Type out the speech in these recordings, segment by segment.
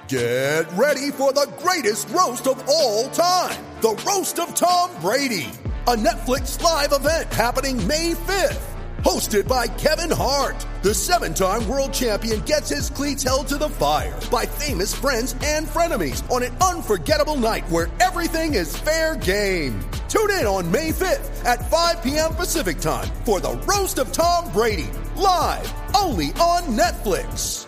Get ready for the greatest roast of all time. The Roast of Tom Brady. A Netflix live event happening May 5th. Hosted by Kevin Hart. The 7-time world champion gets his cleats held to the fire by famous friends and frenemies on an unforgettable night where everything is fair game. Tune in on May 5th at 5 p.m. Pacific time for the Roast of Tom Brady. Live only on Netflix.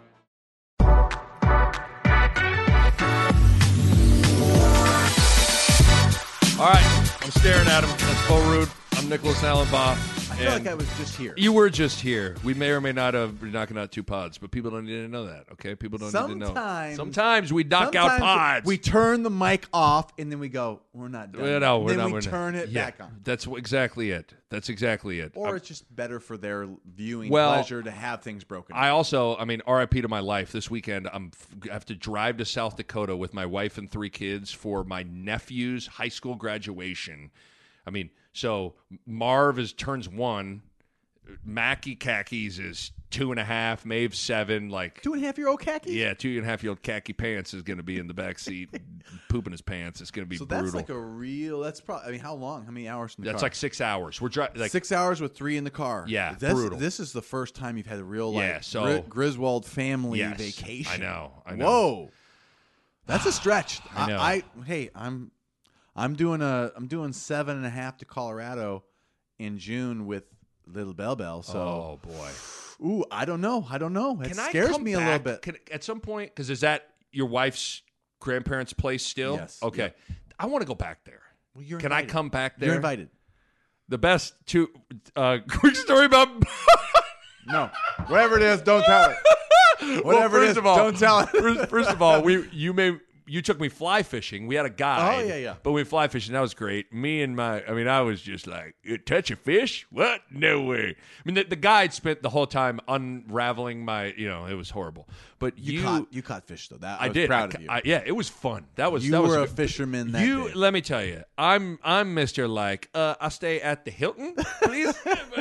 All right, I'm staring at him. That's Bo Rude. I'm Nicholas Allenbaugh. I feel like I was just here. You were just here. We may or may not have been knocking out 2 pods, but people don't need to know that, okay? People don't need to know. Sometimes we knock out pods. We turn the mic off, and then we go, we're not done. No, we're then not. we turn it back on. That's exactly it. That's exactly it. Or it's just better for their viewing pleasure to have things broken. I also, RIP to my life. This weekend, I have to drive to South Dakota with my wife and 3 kids for my nephew's high school graduation. So Marv turns 1. Mackie Khakis is 2.5. Maeve 7. 2.5-year-old khaki? Yeah, 2.5-year-old khaki pants is going to be in the back seat, pooping his pants. It's going to be brutal. So that's like a real. That's probably. How long? How many hours in the car? That's like 6 hours. We're driving 6 hours with 3 in the car. Yeah, brutal. This is the first time you've had a real Griswold family vacation. I know. Whoa, that's a stretch. I know. I'm doing 7.5 to Colorado in June with Little Bell. So, oh boy. Ooh, I don't know. It scares me a little bit. At some point, because is that your wife's grandparents' place still? Yes. Okay. Yep. I want to go back there. Well, you're Can invited. I come back there? You're invited. The best quick story about. No, whatever it is, don't tell it. Whatever it is, don't tell it. First of all, you took me fly fishing. We had a guide. Oh, yeah. But we fly fishing. That was great. I was just like, touch a fish? What? No way. The guide spent the whole time unraveling my, it was horrible. But you caught fish, though. I was did. proud of you. Yeah, it was fun. That was a fisherman that day. Let me tell you, I'm Mr. I stay at the Hilton, please.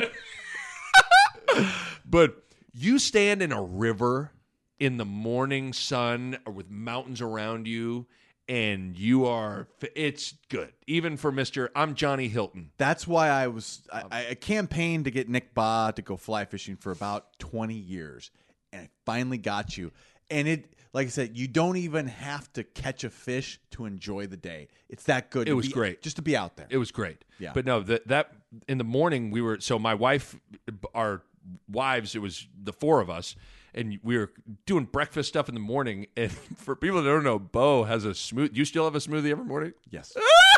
But you stand in a river in the morning sun or with mountains around you, and it's good. Even for I'm Johnny Hilton. That's why I campaigned to get Nick Baugh to go fly fishing for about 20 years, and I finally got you. And it, like I said, you don't even have to catch a fish to enjoy the day. It's that good. It was great. Just to be out there. It was great. Yeah. But no, that in the morning my wife, our wives, it was the 4 of us, and we were doing breakfast stuff in the morning. And for people that don't know, Bo has a smoothie. You still have a smoothie every morning? Yes.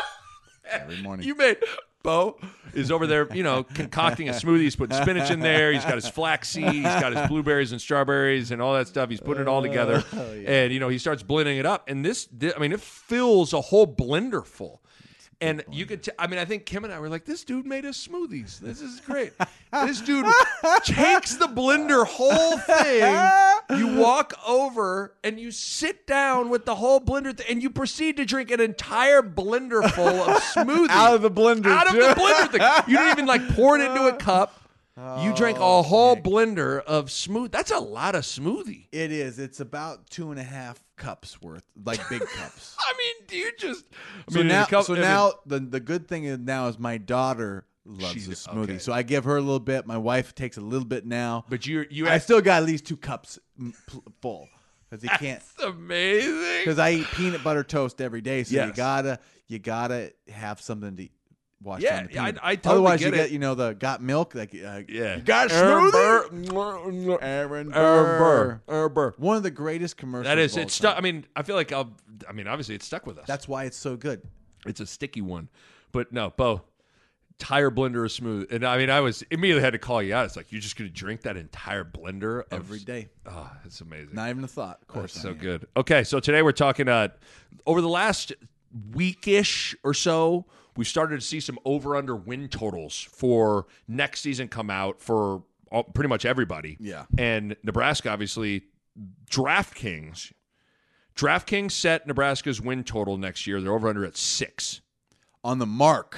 Every morning. Bo is over there, concocting a smoothie. He's putting spinach in there. He's got his flaxseed. He's got his blueberries and strawberries and all that stuff. He's putting it all together. And, he starts blending it up. And it fills a whole blender full. And you could, I think Kim and I were like, this dude made us smoothies. This is great. This dude takes the blender whole thing. You walk over and you sit down with the whole blender and you proceed to drink an entire blender full of smoothie. Out of the blender thing. You didn't even pour it into a cup. You drank a whole blender of smoothie. That's a lot of smoothie. It is. It's about 2.5 cups worth, like big cups. Do you just? Now the good thing is my daughter loves the smoothie, okay. so I give her a little bit. My wife takes a little bit now, but I still got at least 2 cups full because you can't. That's amazing. Because I eat peanut butter toast every day, so yes. you gotta have something to wash down the peanut. I totally Otherwise, get you get the got milk. You got smoothie. Aaron Burr. One of the greatest commercials. That is. Of all It's time. stuck. I feel like obviously it's stuck with us. That's why it's so good. It's a sticky one, but no, Bo. Entire blender of smooth, and I was immediately had to call you out. It's like you're just going to drink that entire blender every day. Oh, it's amazing. Not even a thought. Of course, that's so good. Okay, so today we're talking over the last weekish or so, we've started to see some over/under win totals for next season come out for pretty much everybody. Yeah, and Nebraska obviously DraftKings set Nebraska's win total next year. They're over/under at 6. On the mark.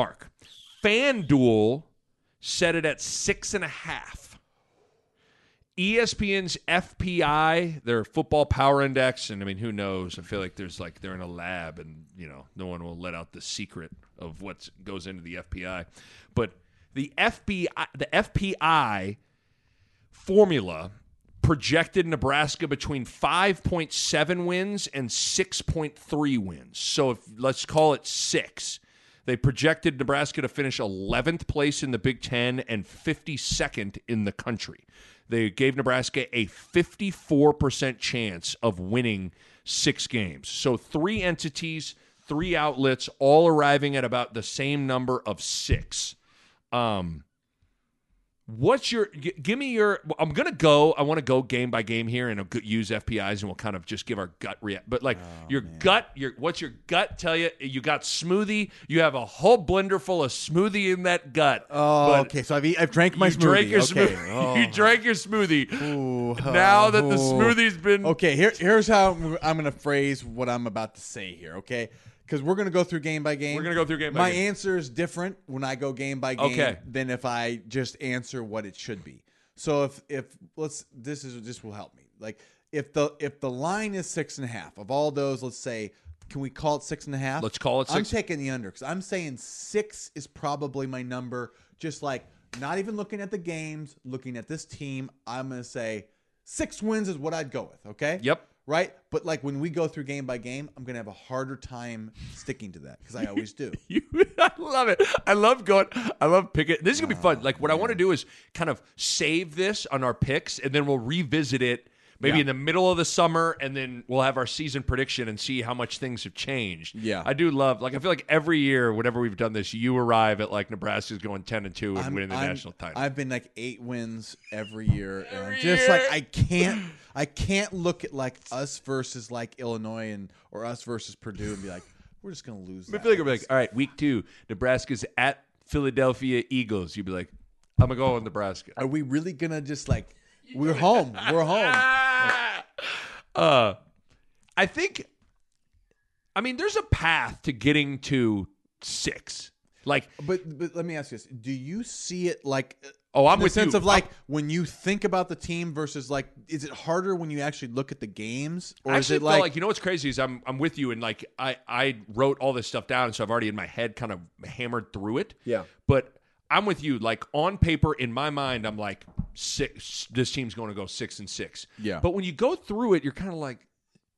FanDuel set it at 6.5. ESPN's FPI, their football power index, and I mean, who knows? I feel like they're in a lab, and no one will let out the secret of what goes into the FPI. But the FPI formula projected Nebraska between 5.7 wins and 6.3 wins. So let's call it 6. They projected Nebraska to finish 11th place in the Big Ten and 52nd in the country. They gave Nebraska a 54% chance of winning 6 games. So 3 entities, 3 outlets, all arriving at about the same number of 6. Give me your, I want to go game by game here and use FPIs, and we'll kind of just give our gut react. But what's your gut tell you? You got smoothie. You have a whole blender full of smoothie in that gut. Oh, okay. So I've drank my smoothie. You drank your smoothie. Now that the smoothie's been. Okay, here's how I'm going to phrase what I'm about to say here, okay? Because we're going to go through game by game. My answer is different when I go game by game than if I just answer what it should be. So this will help me. Like if the line is 6.5 of all those, let's say, can we call it 6.5? Let's call it 6. I'm taking the under because I'm saying 6 is probably my number. Just like not even looking at the games, looking at this team, I'm going to say 6 wins is what I'd go with. Okay. Yep. Right? But like when we go through game by game, I'm going to have a harder time sticking to that because I always do. I love it. I love picking. This is going to be fun. Like what I want to do is kind of save this on our picks, and then we'll revisit it maybe in the middle of the summer, and then we'll have our season prediction and see how much things have changed. Yeah. I do love, I feel like every year, whenever we've done this, you arrive at like Nebraska's going 10-2 and winning the national title. I've been like 8 wins every year. And I'm just like, I can't look at like us versus like Illinois or us versus Purdue and be like, we're just going to lose. I feel like we're like, all right, week 2, Nebraska's at Philadelphia Eagles. You'd be like, I'm going to go with Nebraska. Are we really going to just like, we're home. We're home. I think, there's a path to getting to 6. Like, but let me ask you this: do you see it like? I'm in with the sense you. of like when you think about the team versus like, is it harder when you actually look at the games, or I is it like what's crazy is I'm with you, and like I wrote all this stuff down, so I've already in my head kind of hammered through it. Yeah, but I'm with you. Like on paper, in my mind, I'm like 6. This team's going to go 6-6. Yeah. But when you go through it, you're kind of like,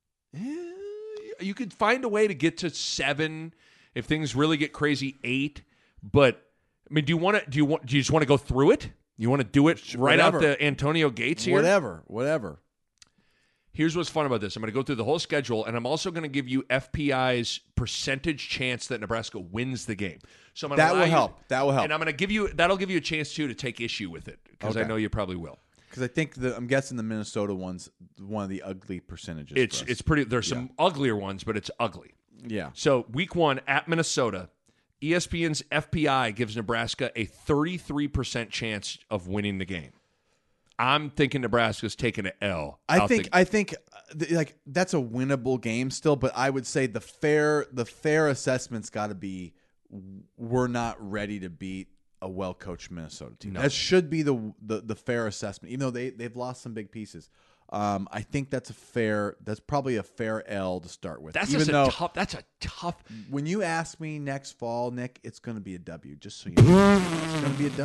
you could find a way to get to 7 if things really get crazy. 8. But do you just want to go through it? You want to do it right out the Antonio Gates here? Whatever. Here's what's fun about this. I'm going to go through the whole schedule, and I'm also going to give you FPI's percentage chance that Nebraska wins the game. So I'm that will help. And I'm going to give you that'll give you a chance too to take issue with it because I know you probably will. Because I think I'm guessing the Minnesota one's one of the ugly percentages. It's pretty. There's some uglier ones, but it's ugly. Yeah. So week 1 at Minnesota, ESPN's FPI gives Nebraska a 33% chance of winning the game. I'm thinking Nebraska's taking an L. I think like that's a winnable game still, but I would say the fair assessment's got to be we're not ready to beat a well-coached Minnesota team. No. That should be the fair assessment, even though they've lost some big pieces. I think that's probably a fair L to start with. That's a tough. When you ask me next fall, Nick, it's going to be a W. Just so you know, it's going to be a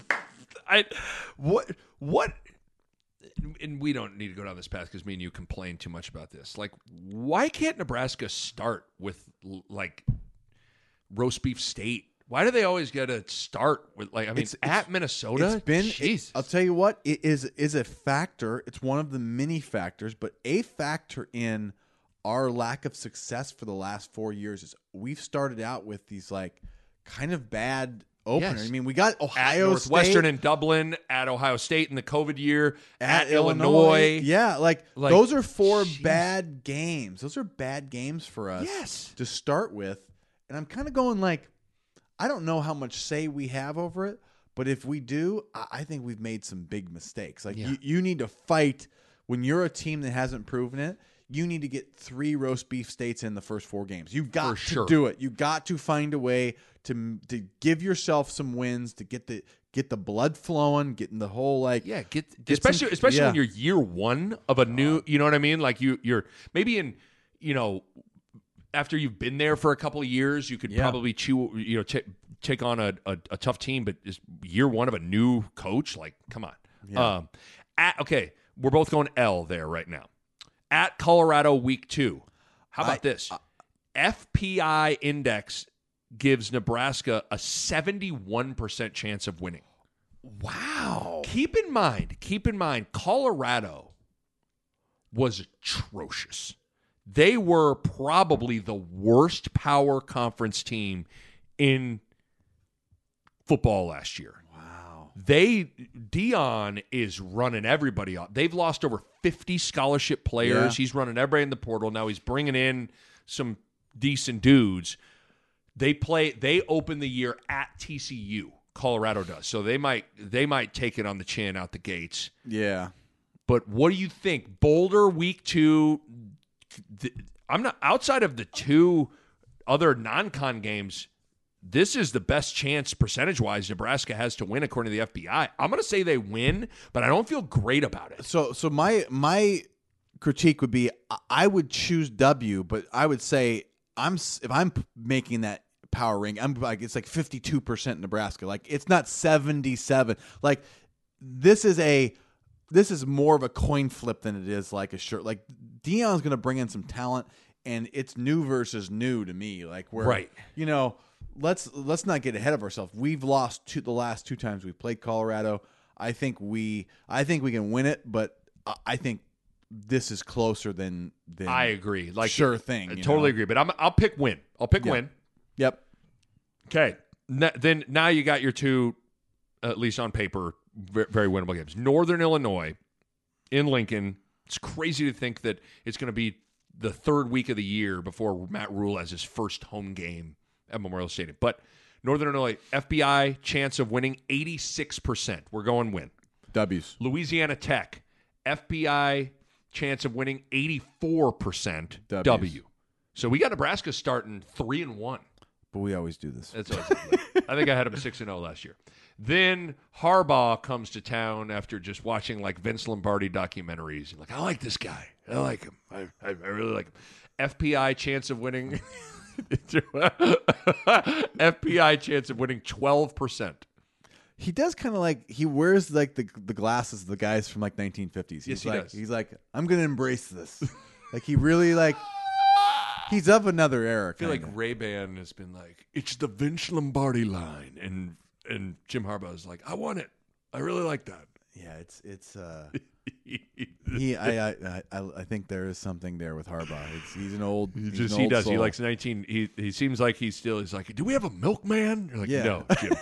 W. What? And we don't need to go down this path because me and you complain too much about this. Like, why can't Nebraska start with like roast beef state? Why do they always got to start with it's at Minnesota? I'll tell you what, it is a factor. It's one of the many factors, but a factor in our lack of success for the last 4 years is we've started out with these like kind of bad openers. Yes. I mean, we got Ohio at Northwestern State, and Dublin, at Ohio State in the COVID year, at Illinois. Yeah, like those are 4 bad games. Those are bad games for us to start with. And I'm kind of going like, I don't know how much say we have over it, but if we do, I think we've made some big mistakes. Like you need to fight when you're a team that hasn't proven it. you need to get 3 roast beef states in the first 4 games. You've got For to do it. You got to find a way to give yourself some wins, to get the blood flowing, getting the whole especially when you're year one of a new, you know what I mean? Like you're maybe in, after you've been there for a couple of years, you could probably take on a tough team, but just year one of a new coach, like, come on. Yeah. Okay, we're both going L there right now. At Colorado week 2. How about this? FPI index gives Nebraska a 71% chance of winning. Wow. Keep in mind, Colorado was atrocious. They were probably the worst power conference team in football last year. Wow. Deion is running everybody off. They've lost over 50 scholarship players. Yeah. He's running everybody in the portal. Now he's bringing in some decent dudes. They open the year at TCU. Colorado does. So they might take it on the chin out the gates. Yeah. But what do you think? Boulder week 2, I'm not outside of the 2 other non-con games. This is the best chance percentage-wise Nebraska has to win according to the FBI. I'm going to say they win, but I don't feel great about it. So my critique would be I would choose W, but I would say if I'm making that power ring, I'm like it's like 52% Nebraska. Like it's not 77. Like this is more of a coin flip than it is like a shirt. Like Deion's going to bring in some talent, and it's new versus new to me. Like right. Let's not get ahead of ourselves. We've lost the last 2 times we played Colorado. I think we can win it, but I think this is closer than I agree. Like sure thing. I totally agree. But I'll pick win. Win. Yep. Okay. Then now you got your 2, at least on paper, very winnable games. Northern Illinois in Lincoln. It's crazy to think that it's going to be the 3rd week of the year before Matt Rule has his first home game at Memorial Stadium. But Northern Illinois, FBI chance of winning 86%. We're going win. W's. Louisiana Tech, FBI chance of winning 84%. W. So we got Nebraska starting 3-1. But we always do this. That's always I think I had him 6-0 last year. Then Harbaugh comes to town after just watching like Vince Lombardi documentaries. Like, I like this guy. I like him. I really like him. FPI chance of winning. FPI chance of winning 12%. He does kind of like he wears like the glasses of the guys from like 1950s. Yes, he does. He's like, I'm gonna embrace this. Like he really like he's of another era. I feel like Ray-Ban has been like, it's the Vince Lombardi line, and Jim Harbaugh is like, I want it. I really like that. Yeah, it's I think there is something there with Harbaugh. He's an old. He old does. soul. He likes 19. He seems like he's like, do we have a milkman? You're like, Yeah. no, Jim.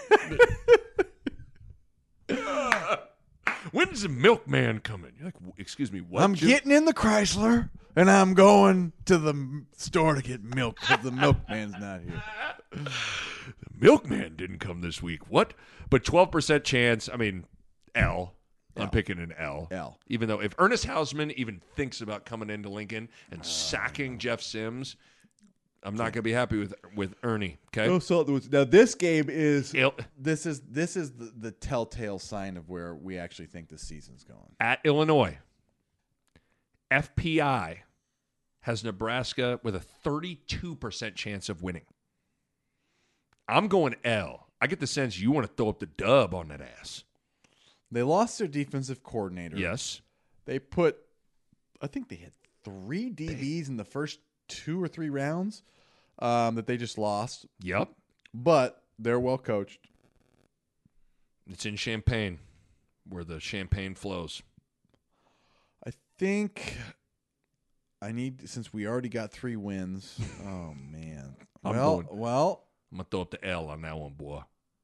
When's the milkman coming? You're like, excuse me, what? I'm Jim? getting in the Chrysler and I'm going to the store to get milk because the milkman's not here. The milkman didn't come this week. What? But 12% chance. I mean, L. I'm picking an L. L. Even though if Ernest Hausman even thinks about coming into Lincoln and sacking Jeff Sims, I'm not going to be happy with Ernie. Okay. Now this game is Il- this is the telltale sign of where we actually think the season's going. At Illinois, FPI has Nebraska with a 32% chance of winning. I'm going L. I get the sense you want to throw up the dub on that ass. They lost their defensive coordinator. Yes. I think they had 3 DBs in the first 2 or 3 rounds that they just lost. Yep. But they're well coached. It's in Champaign, where the champagne flows. I think since we already got 3 wins. Oh man. I'm I'm gonna throw up the L on that one, boy.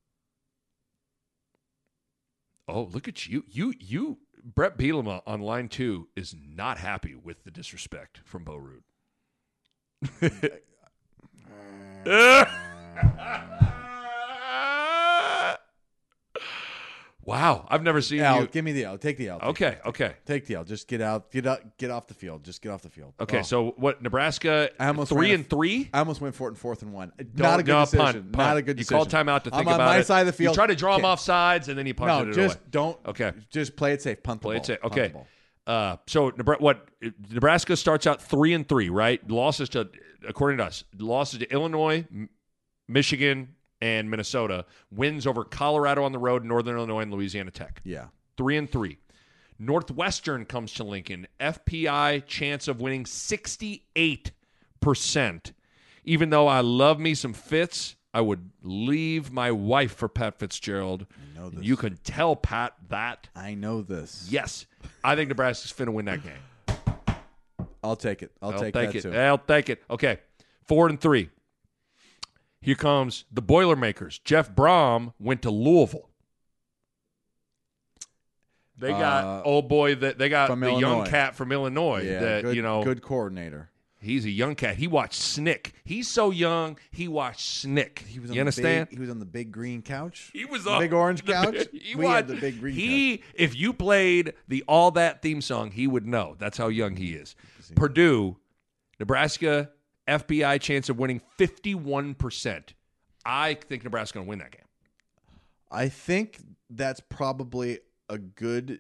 Oh, look at you. You Brett Bielema on line 2 is not happy with the disrespect from Bo Root. Wow, I've never seen L. you. Give me the L. Take the L. Okay. Take the L. Just get off the field. Just get off the field. Okay, Oh. so what? Nebraska I almost 3-3. I almost went for it in 4th and 1. Not a good decision. Punt. Not a good decision. You called timeout to think I'm about on my it. side of the field. You try to draw them Okay. off sides, and then you punted No, it just away. don't. Okay. Just play it safe. Punt the Play ball. it safe. Punt Okay. the ball. So Nebraska starts out 3-3, right? Losses to, according to us, losses to Illinois, Michigan, and Minnesota. Wins over Colorado on the road, Northern Illinois, and Louisiana Tech. Yeah. 3-3. Northwestern comes to Lincoln. FPI chance of winning 68%. Even though I love me some Fitz, I would leave my wife for Pat Fitzgerald. I know this. You can tell Pat that. I know this. Yes, I think Nebraska's finna win that game. I'll take it. I'll take it. that too. I'll take it. Okay, 4-3. Here comes the Boilermakers. Jeff Brom went to Louisville. They got old boy that they got from the Illinois. young cat from Illinois. Yeah, that good, good coordinator. He's a young cat. He watched Snick. He's so young. He watched Snick. He was you understand? He was on the big green couch. He was the on big orange couch. We had the big green couch. If you played the All That theme song, he would know. That's how young he is. Purdue, Nebraska, FBI chance of winning 51%. I think Nebraska's going to win that game. I think that's probably a good.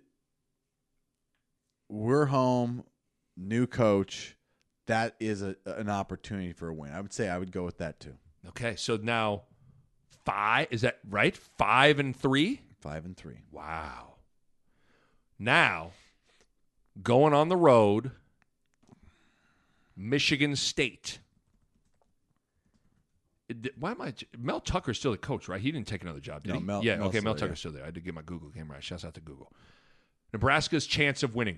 We're home, new coach. That is an opportunity for a win. I would say I would go with that too. Okay, so now 5, is that right? 5-3? 5-3. Wow. Now, going on the road, Michigan State. Why am I? Mel Tucker's still the coach, right? He didn't take another job, did No, he? Mel's Mel still Tucker's still there. I had to get my Google game right. Shouts out to Google. Nebraska's chance of winning,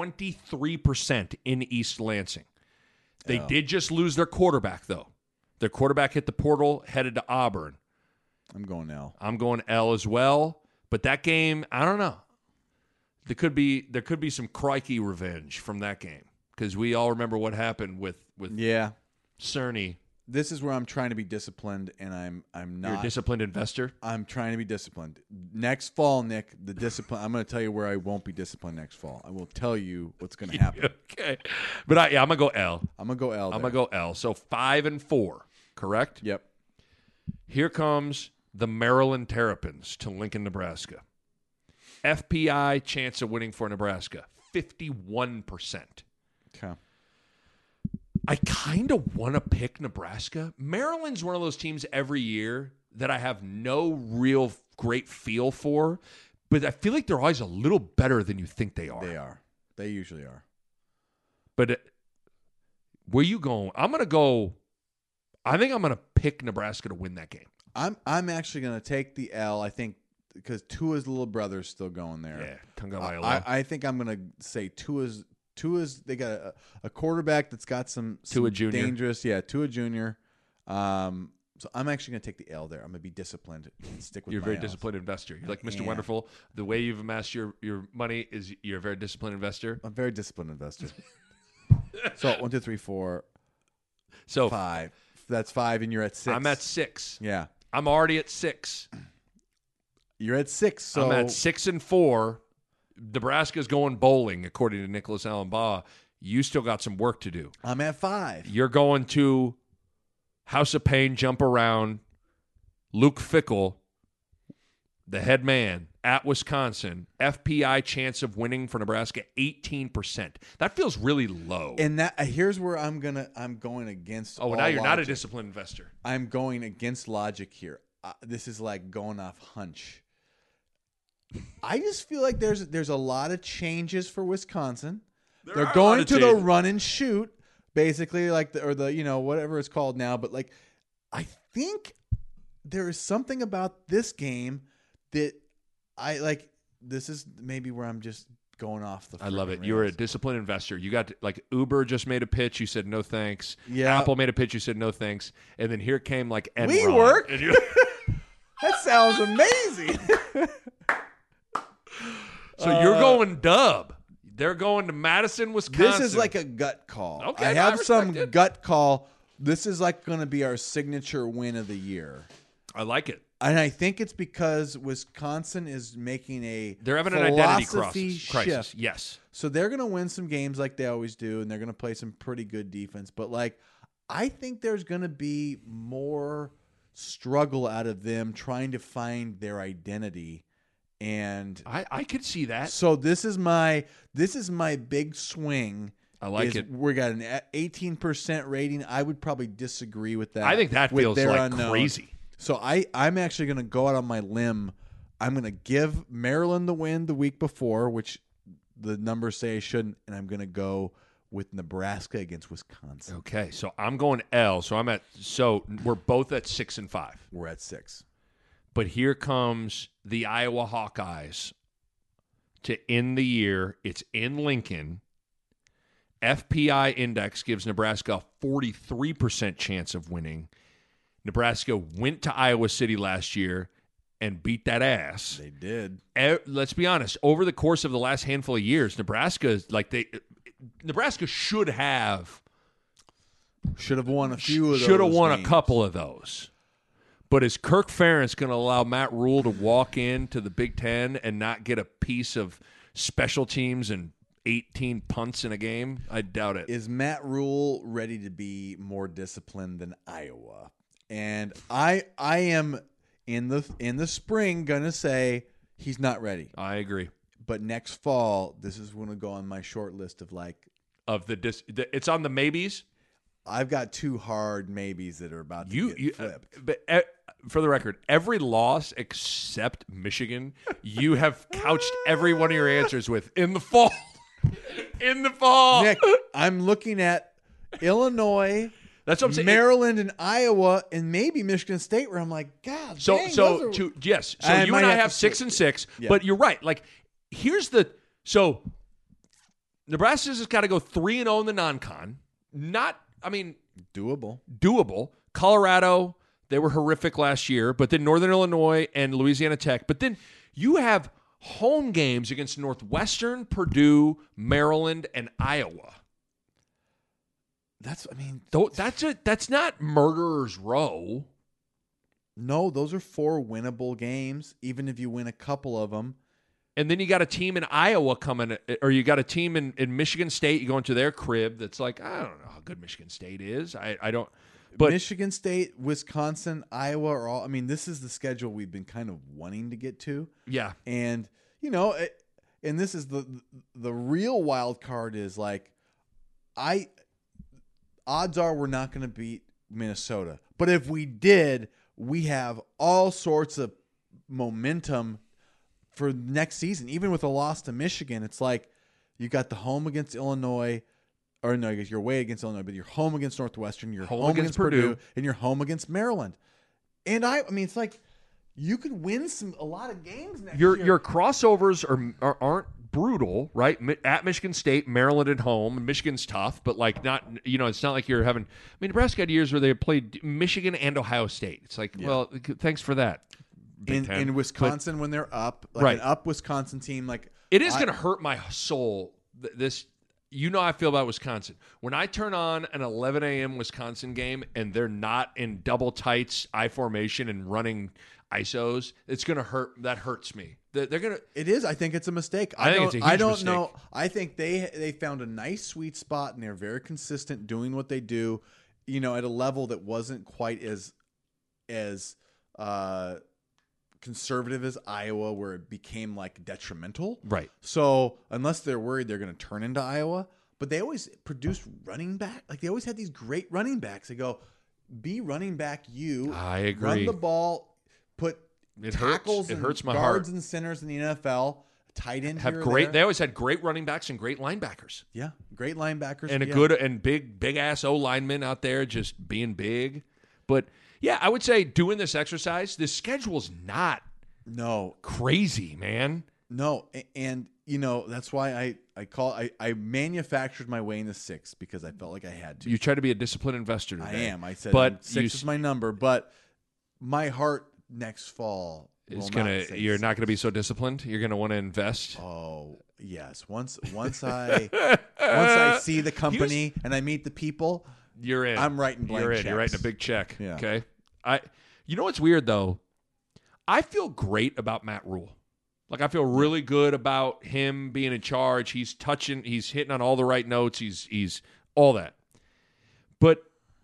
23% in East Lansing. They did just lose their quarterback, though. Their quarterback hit the portal, headed to Auburn. I'm going L. I'm going L as well. But that game, I don't know. There could be some crikey revenge from that game because we all remember what happened with Cerny. This is where I'm trying to be disciplined, and I'm not. You're a disciplined investor? I'm trying to be disciplined. Next fall, Nick, the discipline. I'm going to tell you where I won't be disciplined next fall. I will tell you what's going to happen. Okay. But I'm going to go L. I'm going to go L. I'm going to go L. So 5-4, correct? Yep. Here comes the Maryland Terrapins to Lincoln, Nebraska. FPI chance of winning for Nebraska, 51%. Okay. I kind of want to pick Nebraska. Maryland's one of those teams every year that I have no real great feel for, but I feel like they're always a little better than you think they are. They are. They usually are. But where you going? I think I'm going to pick Nebraska to win that game. I'm actually going to take the L. I think because Tua's little brother's still going there. Yeah, Tagovailoa. I think I'm going to say Tua's they got a quarterback that's got some Tua Jr. dangerous. Yeah, Tua Jr. So I'm actually going to take the L there. I'm going to be disciplined and stick with You're a my very L's. disciplined investor. You're like Mr. am. Wonderful. The way you've amassed your money is you're a very disciplined investor. I'm a very disciplined investor. So 1, 2, 3, 4, So 5. That's 5, and you're at 6. I'm at 6. Yeah, I'm already at 6. you're at 6. So I'm at 6-4. Nebraska's going bowling, according to Nicholas Allen Baugh. You still got some work to do. I'm at 5. You're going to House of Pain, jump around. Luke Fickell, the head man at Wisconsin. FPI chance of winning for Nebraska, 18%. That feels really low. And that here's where I'm going against. Oh, all now you're not a logic. disciplined investor. I'm going against logic here. This is like going off hunch. I just feel like there's a lot of changes for Wisconsin. They're going to the run and shoot, basically, like the whatever it's called now. But like, I think there is something about this game that I like. This is maybe where I'm just going off the. I love it. You're a disciplined investor. You got like Uber just made a pitch. You said no thanks. Yeah. Apple made a pitch. You said no thanks. And then here came like Enron. WeWork? And you- That sounds amazing. So you're going dub. They're going to Madison, Wisconsin. This is like a gut call. Okay, I no, I have some respect it. gut call. This is like going to be our signature win of the year. I like it. And I think it's because Wisconsin is making they're having an identity crisis. shift. Yes. So they're going to win some games like they always do, and they're going to play some pretty good defense. But, like, I think there's going to be more struggle out of them trying to find their identity. And I could see that. so this is my big swing. I like it. We got an 18% rating. I would probably disagree with that. I think that feels their like unknown. crazy. So I'm actually going to go out on my limb. I'm going to give Maryland the win the week before, which the numbers say I shouldn't, and I'm going to go with Nebraska against Wisconsin. Okay, so I'm going L. So we're both at 6-5. We're at 6. But here comes the Iowa Hawkeyes to end the year. It's in Lincoln. FPI index gives Nebraska a 43% chance of winning. Nebraska went to Iowa City last year and beat that ass. They did. Let's be honest. Over the course of the last handful of years, Nebraska should have won a few of those. Should have won games. a couple of those. But is Kirk Ferentz going to allow Matt Rule to walk into the Big Ten and not get a piece of special teams and 18 punts in a game? I doubt it. Is Matt Rule ready to be more disciplined than Iowa? And I am in the spring gonna say he's not ready. I agree. But next fall, this is going to go on my short list of it's on the maybes. I've got 2 hard maybes that are about to get flipped. But for the record, every loss except Michigan, you have couched every one of your answers with in the fall. In the fall. Nick, I'm looking at Illinois, that's what I'm saying. Maryland and Iowa, and maybe Michigan State, where I'm like, God, So dang, So those are... yes. So I you might and I have have to 6 and 6, Yeah. but you're right. Like, so Nebraska's just got to go 3-0 in the non-con. Doable. Colorado, they were horrific last year, but then Northern Illinois and Louisiana Tech. But then you have home games against Northwestern, Purdue, Maryland, and Iowa. That's not murderer's row. No, those are 4 winnable games, even if you win a couple of them. And then you got a team in Iowa coming, or you got a team in Michigan State. You go into their crib. That's like, I don't know how good Michigan State is. I don't. But Michigan State, Wisconsin, Iowa are all. I mean, this is the schedule we've been kind of wanting to get to. Yeah, and and this is the real wild card is like, odds are we're not going to beat Minnesota, but if we did, we have all sorts of momentum for next season. Even with a loss to Michigan, it's like you got the home against Illinois, or no, you're away against Illinois, but you're home against Northwestern, you're home against Purdue, and you're home against Maryland. And I mean, it's like you could win a lot of games next year. Your crossovers aren't brutal, right? At Michigan State, Maryland at home. Michigan's tough, but like not, it's not like you're having. I mean, Nebraska had years where they played Michigan and Ohio State. It's like, well, thanks for that. In Wisconsin, when they're up, like right. an up Wisconsin team, like it is going to hurt my soul. This, how I feel about Wisconsin. When I turn on an 11 a.m. Wisconsin game and they're not in double tights, I formation, and running ISOs, it's going to hurt. That hurts me. They're going to. It is. I think it's a mistake. I think it's a huge mistake. Know. I think they found a nice sweet spot and they're very consistent doing what they do. At a level that wasn't quite as conservative as Iowa, where it became like detrimental. Right. So unless they're worried they're going to turn into Iowa, but they always produce running back. Like they always had these great running backs. They go, be running back. I agree. Run the ball, put tackles it and hurts my guards heart. and centers in the NFL. Tight end have great. They always had great running backs and great linebackers. Yeah, great linebackers and a good and big ass O lineman out there just being big. But yeah, I would say doing this exercise, this schedule's not crazy, man. No, and that's why I manufactured my way in the 6 because I felt like I had to. You try to be a disciplined investor today. I am. I said, but 6 is my number, but my heart next fall is you're not gonna be so disciplined. You're gonna want to invest. Oh yes, once I see the company and I meet the people, you're in. I'm writing blank checks. You're writing a big check. Yeah. Okay. You know what's weird though? I feel great about Matt Rule. Like, I feel really good about him being in charge. He's hitting on all the right notes. He's all that. But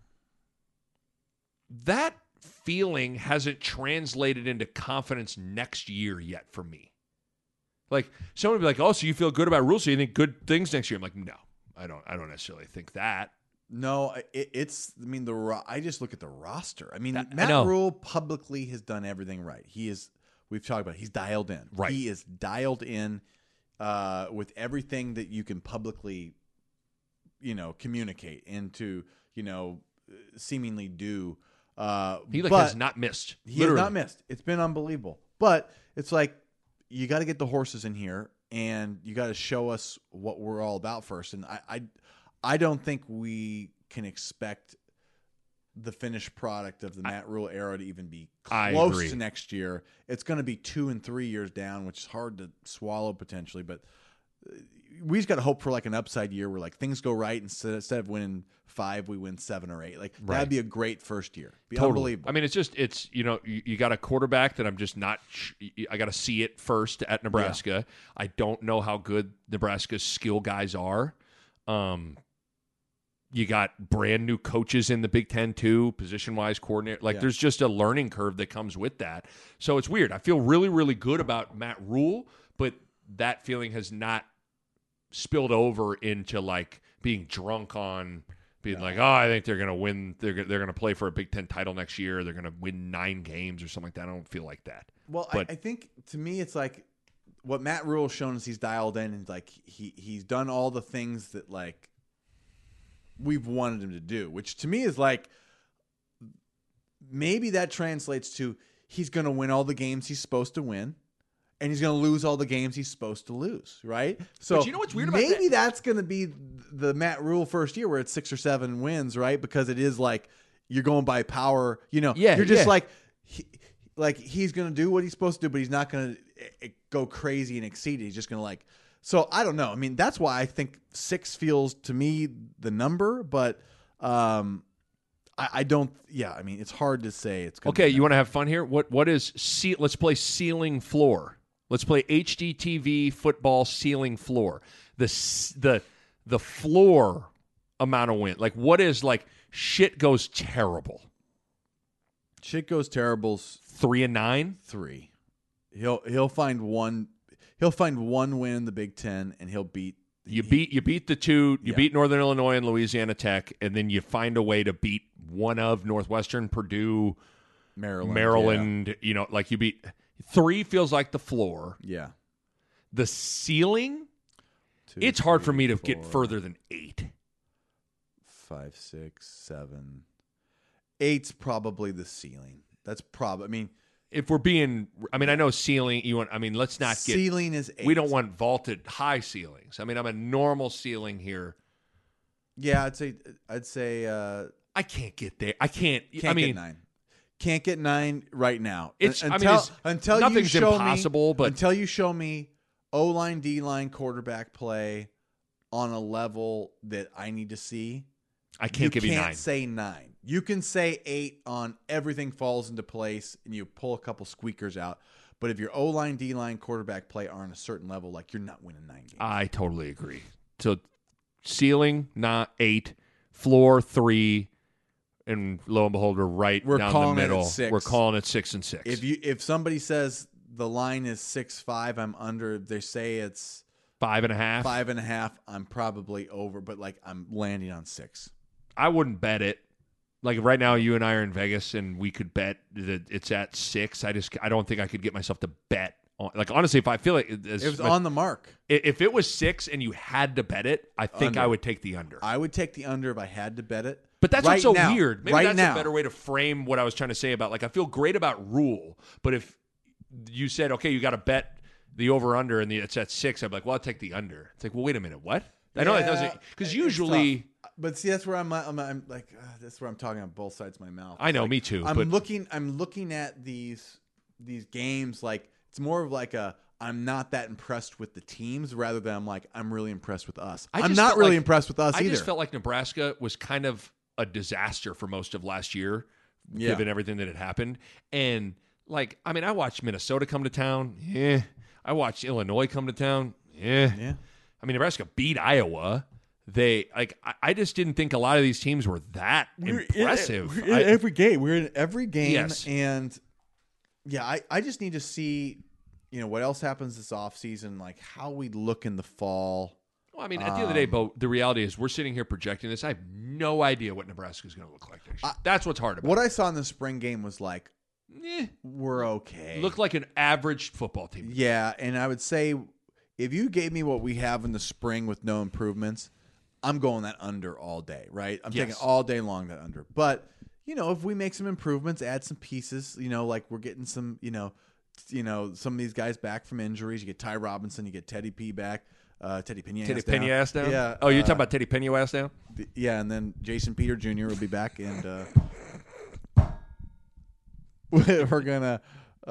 that feeling hasn't translated into confidence next year yet for me. Like, someone would be like, oh, so you feel good about Rule, so you think good things next year? I'm like, no, I don't necessarily think that. No, I just look at the roster. I mean, Matt Rule publicly has done everything right. We've talked about it. He's dialed in. Right. He is dialed in with everything that you can publicly, communicate and to, seemingly do. He has not missed. He has not missed. It's been unbelievable. But it's like, you got to get the horses in here and you got to show us what we're all about first. And I don't think we can expect the finished product of the Matt Rule era to even be close to next year. It's going to be 2 and 3 years down, which is hard to swallow potentially. But we just got to hope for like an upside year where like things go right. Instead of winning 5, we win 7 or 8. Like that'd be a great first year. Be unbelievable. I mean, it's you got a quarterback that I'm just not. I got to see it first at Nebraska. Yeah. I don't know how good Nebraska's skill guys are. You got brand new coaches in the Big Ten too, position-wise coordinator. There's just a learning curve that comes with that. So it's weird. I feel really, really good about Matt Rule, but that feeling has not spilled over into like being drunk on being like, oh, I think they're going to win. They're going to play for a Big Ten title next year. They're going to win 9 games or something like that. I don't feel like that. Well, I think to me it's like what Matt Rule has shown is he's dialed in and like he's done all the things that like we've wanted him to do, which to me is like maybe that translates to he's going to win all the games he's supposed to win and he's going to lose all the games he's supposed to lose, right? So but you know what's weird about that? Maybe that's going to be the Matt Rule first year where it's 6 or 7 wins, right? Because it is like you're going by power, you're just like he's going to do what he's supposed to do, but he's not going to go crazy and exceed it. He's just going to like. So I don't know. I mean, that's why I think 6 feels to me the number, but I don't. Yeah, I mean, it's hard to say. It's okay. You want to have fun here? What is let's play ceiling floor. Let's play HDTV football ceiling floor. The floor amount of win. Like what is like shit goes terrible. Shit goes terrible. 3-9. 3. He'll find one. He'll find one win in the Big Ten, and he'll beat. You beat the 2. You beat Northern Illinois and Louisiana Tech, and then you find a way to beat one of Northwestern, Purdue, Maryland. Yeah. Like you beat 3 feels like the floor. Yeah. The ceiling. 2, it's hard 3, for me to 4, get further than 8. 5, 6, 7, 8's probably the ceiling. That's probably. I mean. If we're being, I know ceiling. Let's not get ceiling is 8. We don't want vaulted high ceilings. I'm a normal ceiling here. Yeah, I'd say. I can't get there. I can't. Get 9. Can't get 9 right now. Until nothing's you show impossible. Me, but until you show me O-line, D-line, quarterback play on a level that I need to see, I can't give you 9. You can't say 9. You can say 8 on everything falls into place and you pull a couple squeakers out. But if your O-line, D-line, quarterback play are on a certain level, like you're not winning 9 games. I totally agree. So ceiling, not 8, floor 3, and lo and behold, we're down the middle. We're calling it 6 and 6. If somebody says the line is 6.5, I'm under. If they say it's 5.5. 5.5, I'm probably over, but like I'm landing on 6. I wouldn't bet it. Like right now, you and I are in Vegas, and we could bet that it's at 6. I don't think I could get myself to bet on. Like honestly, if I feel like it was on the mark. If it was 6 and you had to bet it, I think I would take the under. I would take the under if I had to bet it. But that's what's so weird. Maybe that's a better way to frame what I was trying to say about like I feel great about Rule, but if you said okay, you got to bet the over under and it's at 6, I'd be like, well, I'll take the under. It's like, well, wait a minute, what? I know it doesn't because usually. But see, that's where I'm like, that's where I'm talking on both sides of my mouth. I know, like, me too. I'm looking at these games like it's more of like I'm not that impressed with the teams rather than I'm like I'm really impressed with us. I'm not really impressed with us either. I just felt like Nebraska was kind of a disaster for most of last year, given everything that had happened, and Like, I mean, I watched Minnesota come to town. Yeah. I watched Illinois come to town. Yeah. I mean, Nebraska beat Iowa. I just didn't think a lot of these teams were that impressive. We're in every game. We're in every game. Yes. And, yeah, I just need to see, what else happens this offseason, like how we look in the fall. Well, I mean, at the end of the day, Bo, the reality is we're sitting here projecting this. I have no idea what Nebraska is going to look like next year. That's what's hard about it. What I saw in the spring game was like, we're okay. Looked like an average football team. Yeah, and I would say if you gave me what we have in the spring with no improvements, I'm going that under all day, right? I'm taking all day long that under. But, if we make some improvements, add some pieces, like we're getting some, some of these guys back from injuries. You get Ty Robinson, you get Teddy P back. Teddy Penyass down? Yeah. Oh, you're talking about Teddy Penyass down? Yeah, and then Jason Peter Jr. will be back, and we're gonna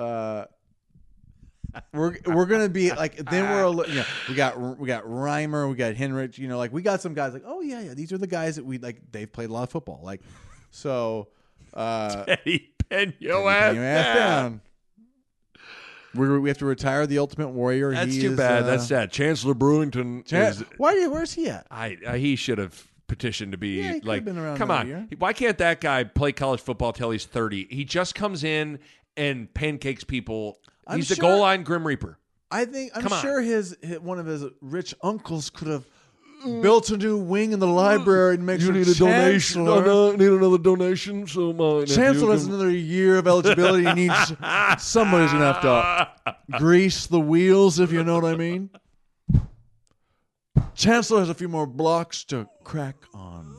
we're gonna be like. Then we got Reimer, we got Henrich. Like we got some guys like, oh yeah, these are the guys that we like. They've played a lot of football, like so. Teddy Penyass down. We have to retire the Ultimate Warrior. That's too bad. That's sad. Chancellor Brewington. Where's he at? He should have petitioned to be like. Been around come on, year. Why can't that guy play college football till he's 30? He just comes in and pancakes people. He's the goal line Grim Reaper. I'm sure one of his rich uncles could have built a new wing in the library and make sure need a donation. I need another donation. So my Chancellor has another year of eligibility. He needs somebody's gonna have to grease the wheels, if you know what I mean. Chancellor has a few more blocks to crack on.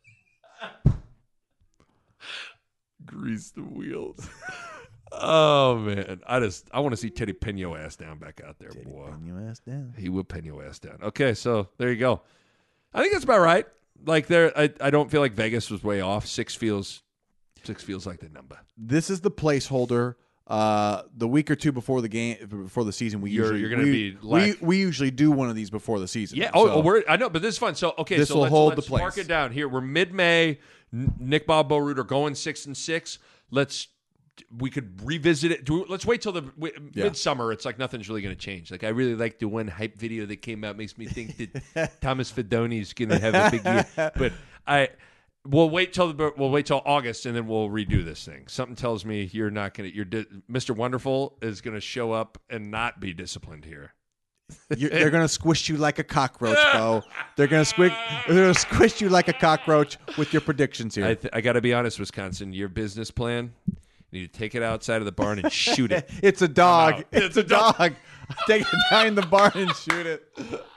Grease the wheels. Oh man, I want to see Teddy Penyass down back out there, boy. Penyass down. He would Penyass down. Okay, so there you go. I think that's about right. Like I don't feel like Vegas was way off. Six feels like the number. This is the placeholder. The week or two before the game, before the season, we usually do one of these before the season. Yeah. So I know, but this is fun. So okay, this so will hold let's the place. Mark it down here. We're mid-May. Nick Bob Bo Root are going 6-6. We could revisit it. Let's wait till the midsummer. It's like nothing's really going to change. Like I really like the one hype video that came out. Makes me think that Thomas Fidone is going to have a big year. But we'll wait till August and then we'll redo this thing. Something tells me you're not going to. Mr. Wonderful is going to show up and not be disciplined here. They're going to squish you like a cockroach, Bo. They're going to squish you like a cockroach with your predictions here. I got to be honest, Wisconsin. Your business plan. You need to take it outside of the barn and shoot it. It's a dog. It's a dog. Take it behind the barn and shoot it.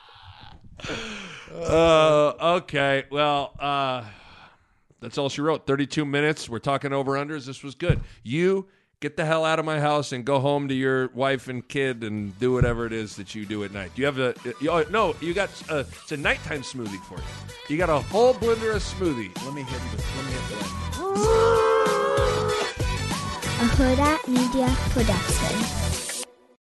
Okay. Well, that's all she wrote. 32 minutes. We're talking over-unders. This was good. You get the hell out of my house and go home to your wife and kid and do whatever it is that you do at night. Do you have you got it's a nighttime smoothie for you. You got a whole blender of smoothie. Let me hit this. A Huda Media Production.